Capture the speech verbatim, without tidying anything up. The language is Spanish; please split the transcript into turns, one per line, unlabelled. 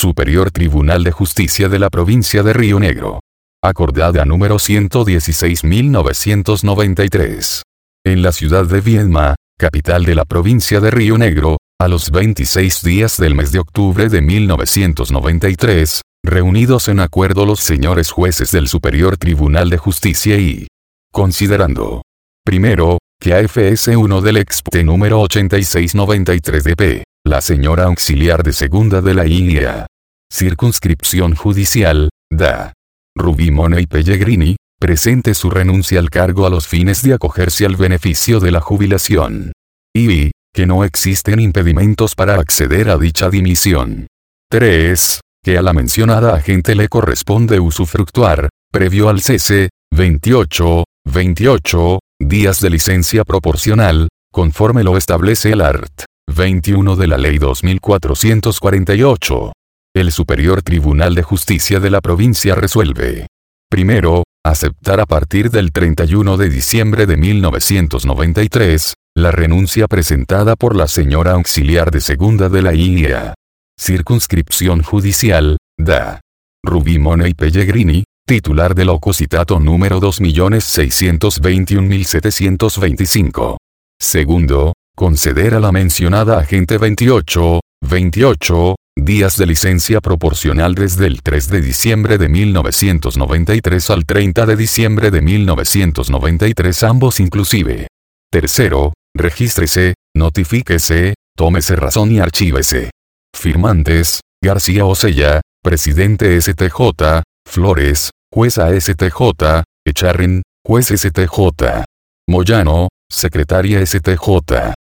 Superior Tribunal de Justicia de la Provincia de Río Negro. Acordada número ciento dieciséis mil novecientos noventa y tres. En la ciudad de Viedma, capital de la provincia de Río Negro, a los veintiséis días del mes de octubre de mil novecientos noventa y tres, reunidos en acuerdo los señores jueces del Superior Tribunal de Justicia y considerando, primero, que A F S uno del expediente número ochenta y seis noventa y tres de P, la señora auxiliar de segunda de la I N A. Circunscripción judicial, D A. Rubí Money Pellegrini, presente su renuncia al cargo a los fines de acogerse al beneficio de la jubilación. Y, que no existen impedimentos para acceder a dicha dimisión. tres. Que a la mencionada agente le corresponde usufructuar, previo al cese, veintiocho, veintiocho, días de licencia proporcional, conforme lo establece el art. veintiuno de la Ley dos mil cuatrocientos cuarenta y ocho. El Superior Tribunal de Justicia de la provincia resuelve. Primero, aceptar a partir del treinta y uno de diciembre de mil novecientos noventa y tres, la renuncia presentada por la señora auxiliar de segunda de la I N A. Circunscripción judicial, D A. Rubí Money Pellegrini, titular del ocositato número dos millones seiscientos veintiún mil setecientos veinticinco. Segundo, conceder a la mencionada agente veintiocho, veintiocho, días de licencia proporcional desde el tres de diciembre de mil novecientos noventa y tres al treinta de diciembre de mil novecientos noventa y tres, ambos inclusive. Tercero, regístrese, notifíquese, tómese razón y archívese. Firmantes, García Osella, presidente S T J, Flores, jueza S T J, Echarren, juez S T J. Moyano, secretaria S T J.